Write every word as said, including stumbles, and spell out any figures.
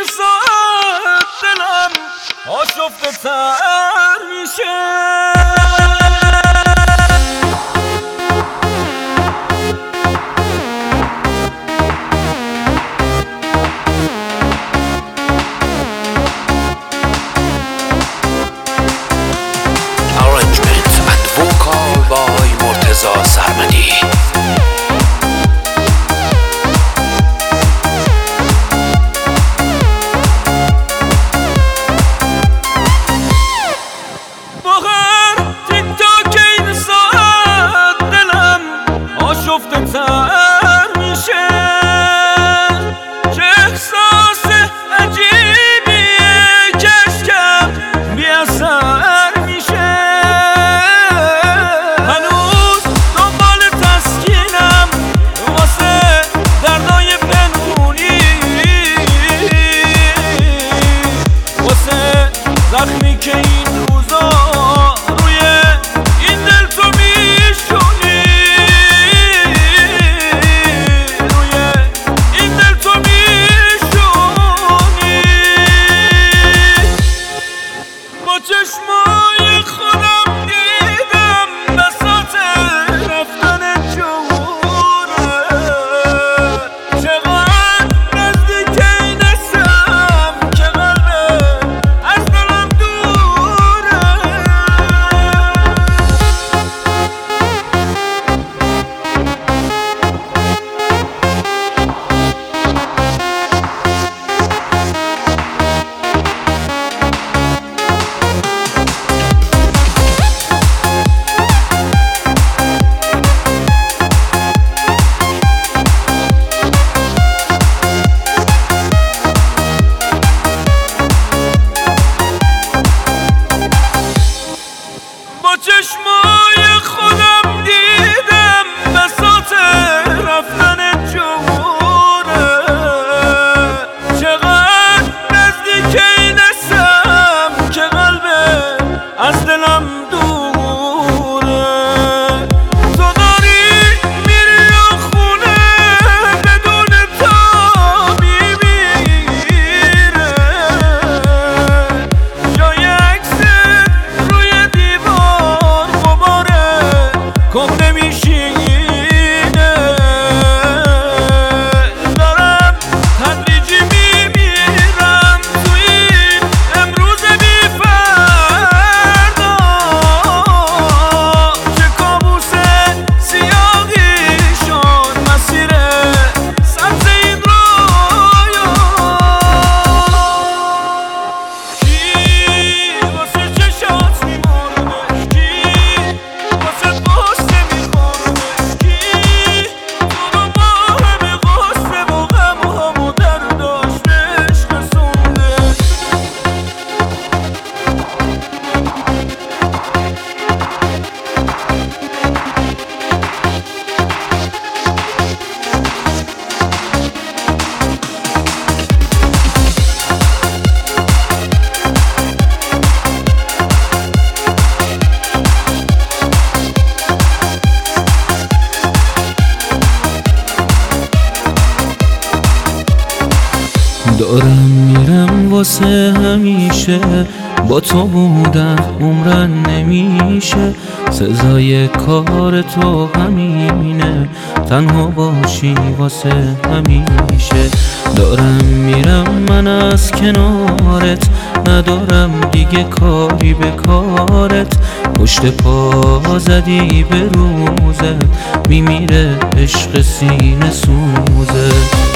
ساعت دلم آشفته تر میشه. سرمدی با هر تیک تاک این ساعت دلم آشفته تر میشه. چه احساس عجیبیه که اشکم بی اثر میشه. زخمی که این روزا روی این دل تو میشونی، روی این دل تو میشونی. با چشمای خودم دیدم بساط رفتن جوره. چقدر نزدیک اینستم که قلبه از دلم چشمای خودم دیدم بساط رفتن جوره. چقدر نزدیک اینستم که قلبه از دلم دوره. تو داری میری و خونه بدون تا میمیره. جای عکست روی دیوار کم نمیشینه. دارم تدریجی میمیرم تو این امروز بی فردا. چه کابوس سیاهی شد مسیر سبز این رویا. کی واسه چشات میمرده، کی واسه پست میخورده، کی تو رو با همه غصه و غم و هم و درداش به عشق رسونده. دارم میرم واسه همیشه، با تو بودن عمرن نمیشه. سزای کار تو همینه، تنها باشی واسه همیشه. دارم میرم من از کنارت، ندارم دیگه کاری به کارت. پشت پا زدی به روزت، میمیره عشق سینه سوزت.